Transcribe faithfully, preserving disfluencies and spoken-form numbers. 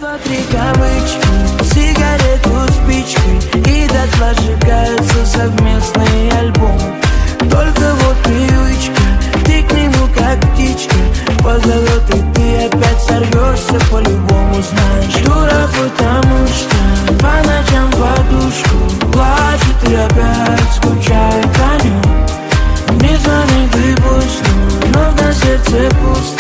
Два-три кавычки, сигарету спичкой, и дотла сжигаются совместные альбомы. Только вот привычка, ты к нему как птичка, позовет, и ты опять сорвешься по-любому. Знаешь, дура, потому что по ночам в подушку плачет и опять скучает о нем. Не звонит и пусть, но на сердце пусто.